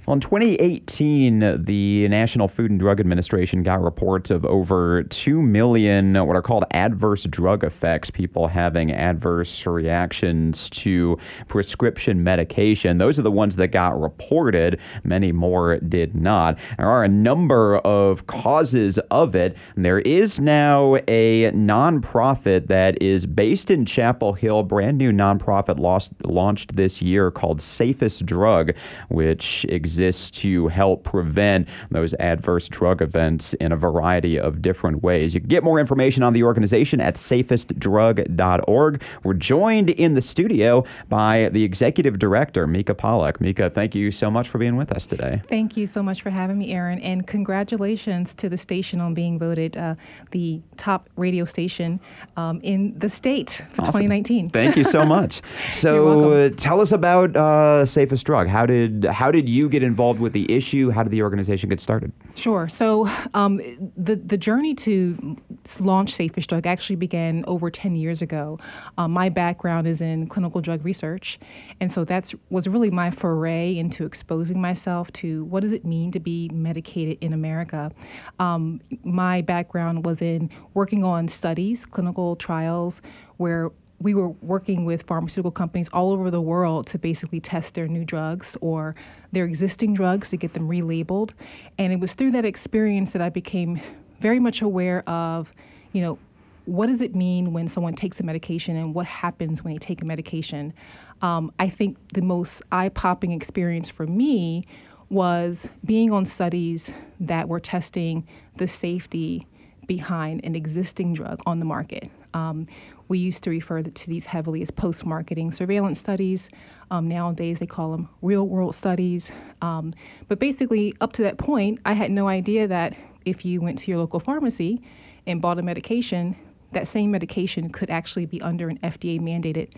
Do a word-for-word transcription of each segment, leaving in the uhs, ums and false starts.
Well, in twenty eighteen, the National Food and Drug Administration got reports of over two million what are called adverse drug effects, people having adverse reactions to prescription medication. Those are the ones that got reported. Many more did not. There are a number of causes of it. There is now a nonprofit that is based in Chapel Hill, brand new nonprofit lost, launched this year called Safest Drug, which exists to help prevent those adverse drug events in a variety of different ways. You can get more information on the organization at safest drug dot org. We're joined in the studio by the executive director, Mika Pollock. Mika, thank you so much for being with us today. Thank you so much for having me, Aaron, and congratulations to the station on being voted uh, the top radio station um, in the state for Awesome. twenty nineteen. Thank you so much. So uh, tell us about uh, Safest Drug. How did how did you get involved with the issue? How did the organization get started? Sure. So um, the the journey to launch Safest Drug actually began over ten years ago. Um, my background is in clinical drug research, and so that's was really my foray into exposing myself to what does it mean to be medicated in America. Um, my background was in working on studies, clinical trials, where we were working with pharmaceutical companies all over the world to basically test their new drugs or their existing drugs to get them relabeled. And it was through that experience that I became very much aware of, you know, what does it mean when someone takes a medication and what happens when they take a medication? Um, I think the most eye-popping experience for me was being on studies that were testing the safety behind an existing drug on the market. Um, we used to refer to these heavily as post-marketing surveillance studies. Um, nowadays, they call them real-world studies. Um, but basically, up to that point, I had no idea that if you went to your local pharmacy and bought a medication, that same medication could actually be under an F D A-mandated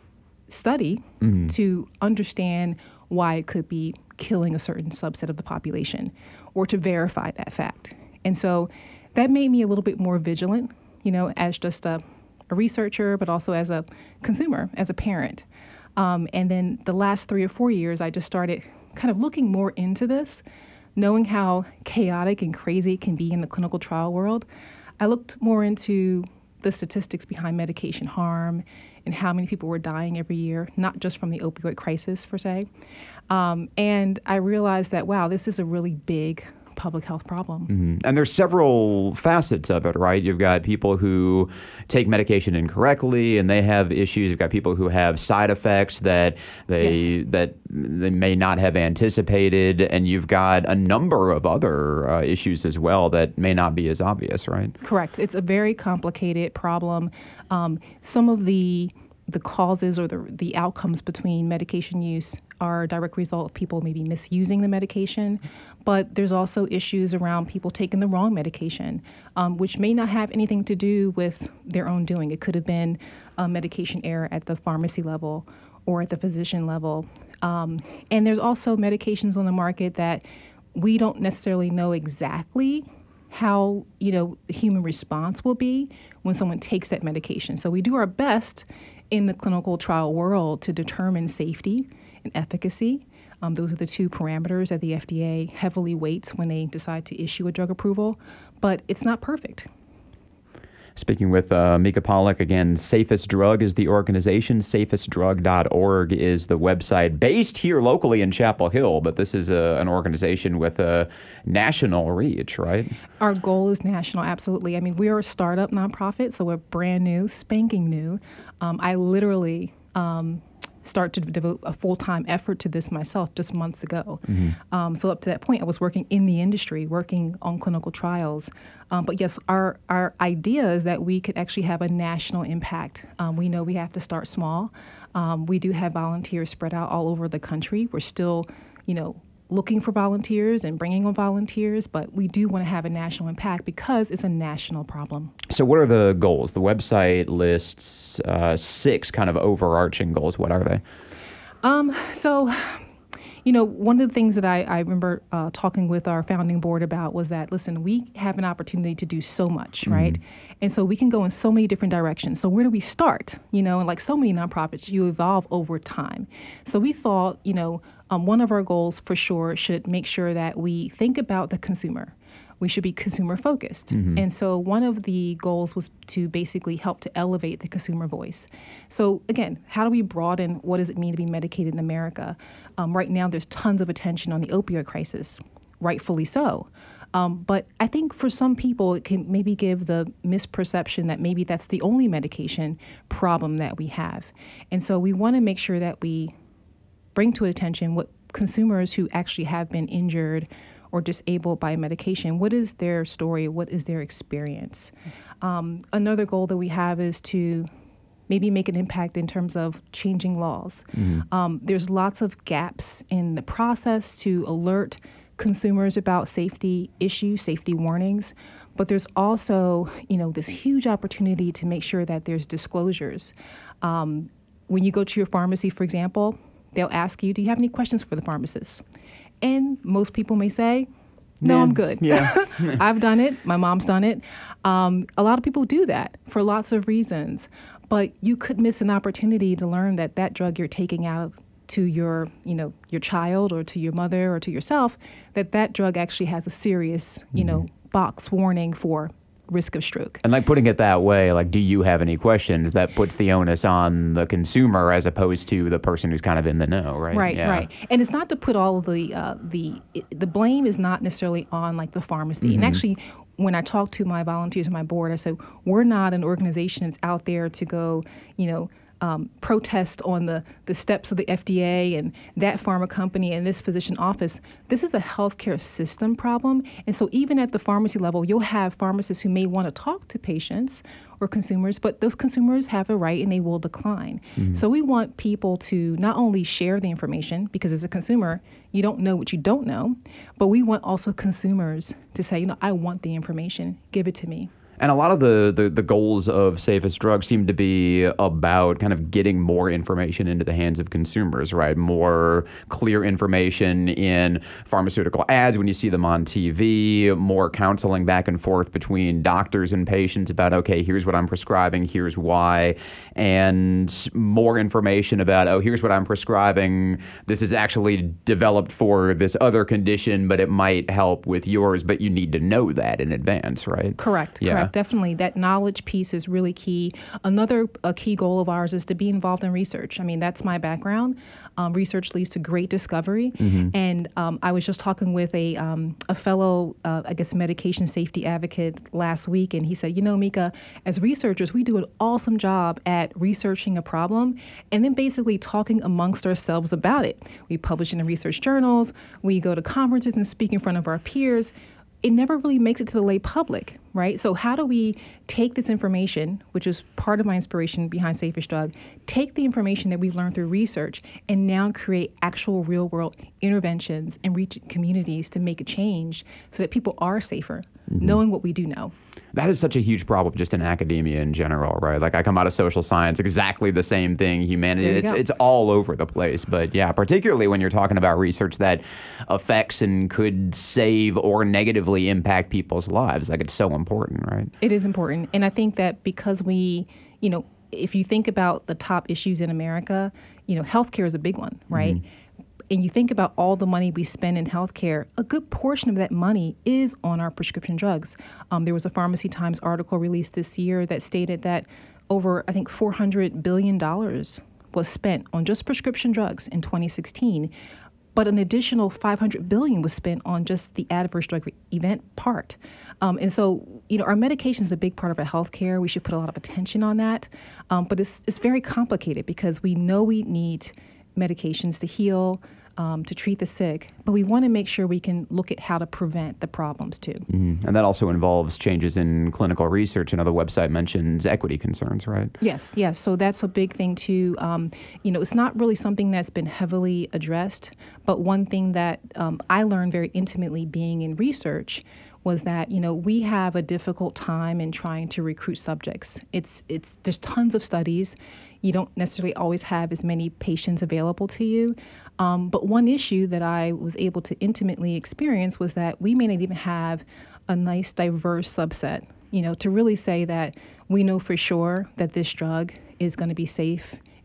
study mm-hmm. to understand why it could be killing a certain subset of the population or to verify that fact. And so that made me a little bit more vigilant, you know, as just a, a researcher, but also as a consumer, as a parent. Um, and then the last three or four years, I just started kind of looking more into this, knowing how chaotic and crazy it can be in the clinical trial world. I looked more into the statistics behind medication harm and how many people were dying every year, not just from the opioid crisis, per se. Um, and I realized that, wow, this is a really big public health problem. Mm-hmm. And there's several facets of it, right? You've got people who take medication incorrectly and they have issues. You've got people who have side effects that they yes. that they may not have anticipated, and you've got a number of other uh, issues as well that may not be as obvious, right? Correct. It's a very complicated problem. Um, some of the the causes or the the outcomes between medication use are a direct result of people maybe misusing the medication, but there's also issues around people taking the wrong medication, um, which may not have anything to do with their own doing. It could have been a medication error at the pharmacy level or at the physician level. Um, and there's also medications on the market that we don't necessarily know exactly how, you know, the human response will be when someone takes that medication. So we do our best in the clinical trial world to determine safety and efficacy. Um, those are the two parameters that the F D A heavily weights when they decide to issue a drug approval, but it's not perfect. Speaking with uh, Mika Pollock, again, Safest Drug is the organization. safest drug dot org is the website, based here locally in Chapel Hill, but this is a, an organization with a national reach, right? Our goal is national, absolutely. I mean, we are a startup nonprofit, so we're brand new, spanking new. Um, I literally um, start to devote a full-time effort to this myself just months ago. Mm-hmm. Um, so up to that point, I was working in the industry, working on clinical trials. Um, but yes, our, our idea is that we could actually have a national impact. Um, we know we have to start small. Um, we do have volunteers spread out all over the country. We're still, you know, looking for volunteers and bringing on volunteers, but we do want to have a national impact because it's a national problem. So what are the goals? The website lists uh, six kind of overarching goals. What are they? Um, so, you know, one of the things that I, I remember uh, talking with our founding board about was that, listen, we have an opportunity to do so much, mm-hmm. right? And so we can go in so many different directions. So where do we start? You know, and like so many nonprofits, you evolve over time. So we thought, you know, um, one of our goals for sure should make sure that we think about the consumer. We should be consumer focused. Mm-hmm. And so one of the goals was to basically help to elevate the consumer voice. So again, how do we broaden what does it mean to be medicated in America? Um, right now, there's tons of attention on the opioid crisis, rightfully so. Um, but I think for some people, it can maybe give the misperception that maybe that's the only medication problem that we have. And so we want to make sure that we bring to attention what consumers who actually have been injured or disabled by medication, what is their story, what is their experience? Um, another goal that we have is to maybe make an impact in terms of changing laws. Mm-hmm. Um, there's lots of gaps in the process to alert consumers about safety issues, safety warnings, but there's also, you know, this huge opportunity to make sure that there's disclosures. Um, when you go to your pharmacy, for example, they'll ask you, do you have any questions for the pharmacist? And most people may say, no, yeah, I'm good. Yeah. I've done it. My mom's done it. Um, a lot of people do that for lots of reasons. But you could miss an opportunity to learn that that drug you're taking out to your, you know, your child or to your mother or to yourself, that that drug actually has a serious, you mm-hmm. know, box warning for risk of stroke. And like putting it that way, like, do you have any questions? That puts the onus on the consumer as opposed to the person who's kind of in the know, right? Right, yeah. right. And it's not to put all of the, uh, the, the blame is not necessarily on like the pharmacy. Mm-hmm. And actually, when I talk to my volunteers on my board, I said, we're not an organization that's out there to go, you know, Um, protest on the, the steps of the F D A and that pharma company and this physician office. This is a healthcare system problem. And so even at the pharmacy level, you'll have pharmacists who may want to talk to patients or consumers, but those consumers have a right and they will decline. Mm-hmm. So we want people to not only share the information, because as a consumer, you don't know what you don't know, but we want also consumers to say, you know, I want the information, give it to me. And a lot of the, the, the goals of Safest Drug seem to be about kind of getting more information into the hands of consumers, right? More clear information in pharmaceutical ads when you see them on T V, more counseling back and forth between doctors and patients about, okay, here's what I'm prescribing, here's why, and more information about, oh, here's what I'm prescribing. This is actually developed for this other condition, but it might help with yours, but you need to know that in advance, right? Correct, yeah. correct. Definitely. That knowledge piece is really key. Another a key goal of ours is to be involved in research. I mean, that's my background. Um, research leads to great discovery. Mm-hmm. And um, I was just talking with a um, a fellow, uh, I guess, medication safety advocate last week, and he said, you know, Mika, as researchers, we do an awesome job at researching a problem and then basically talking amongst ourselves about it. We publish in the research journals. We go to conferences and speak in front of our peers. It never really makes it to the lay public, right? So how do we take this information, which is part of my inspiration behind Safest Drug, take the information that we've learned through research and now create actual real world interventions and reach communities to make a change so that people are safer, mm-hmm. knowing what we do know. That is such a huge problem just in academia in general, right? Like I come out of social science, exactly the same thing, humanity, it's go. it's all over the place. But yeah, particularly when you're talking about research that affects and could save or negatively impact people's lives, like it's so important, right? It is important. And I think that because we, you know, if you think about the top issues in America, you know, healthcare is a big one, right? Mm-hmm. And you think about all the money we spend in healthcare, a good portion of that money is on our prescription drugs. Um, there was a Pharmacy Times article released this year that stated that over, I think, four hundred billion dollars was spent on just prescription drugs in twenty sixteen, but an additional five hundred billion dollars was spent on just the adverse drug event part. Um, and so, you know, our medication is a big part of our healthcare. We should put a lot of attention on that. Um, but it's it's very complicated because we know we need medications to heal, um, to treat the sick, but we want to make sure we can look at how to prevent the problems too. Mm-hmm. And that also involves changes in clinical research. Another website mentions equity concerns, right? Yes, yes. So that's a big thing too. Um, you know, it's not really something that's been heavily addressed, but one thing that um, I learned very intimately being in research was that, you know, we have a difficult time in trying to recruit subjects. It's, it's, there's tons of studies. You don't necessarily always have as many patients available to you. Um, but one issue that I was able to intimately experience was that we may not even have a nice diverse subset, you know, to really say that we know for sure that this drug is going to be safe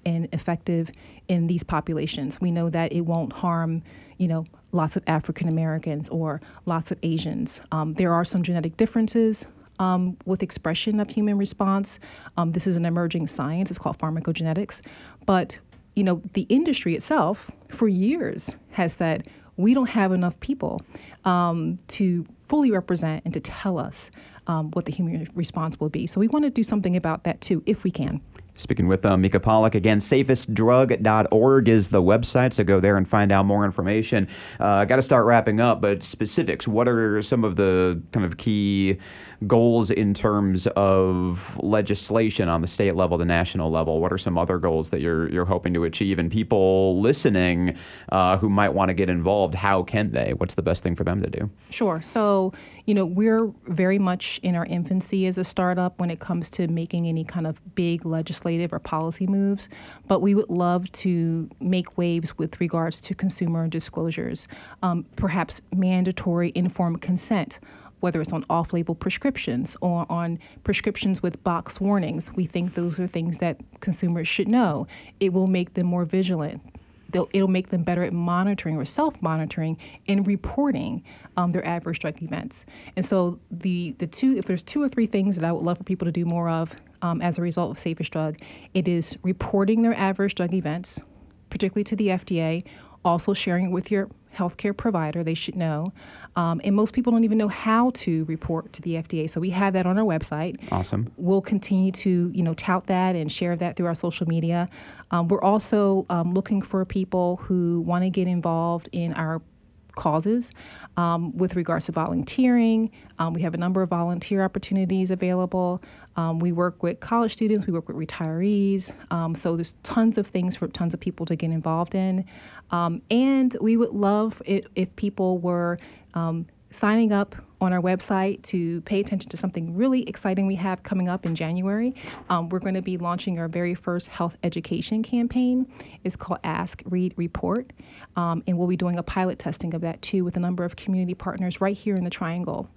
and effective in these populations. We know that it won't harm, you know, lots of African Americans or lots of Asians. Um, there are some genetic differences um, with expression of human response. Um, this is an emerging science. It's called pharmacogenetics. But, you know, the industry itself for years has said we don't have enough people um, to fully represent and to tell us um, what the human response will be. So we want to do something about that too, if we can. Speaking with uh, Mika Pollack, again, safest drug dot org is the website, so go there and find out more information. Uh, got to start wrapping up, but specifics, what are some of the kind of key goals in terms of legislation on the state level, the national level? What are some other goals that you're you're hoping to achieve? And people listening uh, who might want to get involved, how can they? What's the best thing for them to do? Sure. So, you know, we're very much in our infancy as a startup when it comes to making any kind of big legislative or policy moves, but we would love to make waves with regards to consumer disclosures, um, perhaps mandatory informed consent, whether it's on off-label prescriptions or on prescriptions with box warnings. We think those are things that consumers should know. It will make them more vigilant. They'll, it'll make them better at monitoring or self-monitoring and reporting um, their adverse drug events. And so the the two, if there's two or three things that I would love for people to do more of um, as a result of Safest Drug, it is reporting their adverse drug events, particularly to the F D A, also sharing it with your healthcare provider. They should know. Um, and most people don't even know how to report to the F D A. So we have that on our website. Awesome. We'll continue to, you know, tout that and share that through our social media. Um, we're also um, looking for people who want to get involved in our causes um, with regards to volunteering. Um, we have a number of volunteer opportunities available. Um, we work with college students, we work with retirees. Um, so there's tons of things for tons of people to get involved in. Um, and we would love it if people were um, signing up on our website to pay attention to something really exciting we have coming up in January. Um, we're going to be launching our very first health education campaign. It's called Ask, Read, Report. Um, and we'll be doing a pilot testing of that too with a number of community partners right here in the Triangle.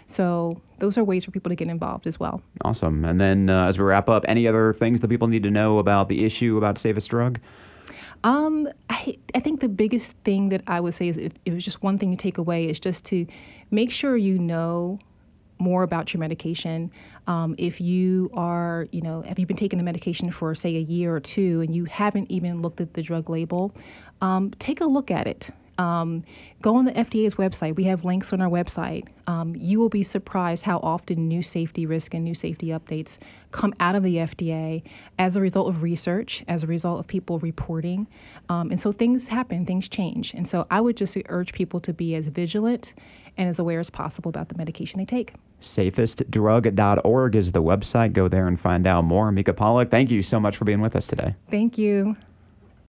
So those are ways for people to get involved as well. Awesome. And then uh, as we wrap up, any other things that people need to know about the issue about Safest Drug? Um, I, I think the biggest thing that I would say is if it was just one thing to take away is just to make sure you know more about your medication. Um, if you are, you know, have you been taking the medication for, say, a year or two and you haven't even looked at the drug label, um, take a look at it. Um, go on the F D A's website. We have links on our website. Um, you will be surprised how often new safety risk and new safety updates come out of the F D A as a result of research, as a result of people reporting. Um, and so things happen, things change. And so I would just urge people to be as vigilant and as aware as possible about the medication they take. safest drug dot org is the website. Go there and find out more. Mika Pollack, thank you so much for being with us today. Thank you.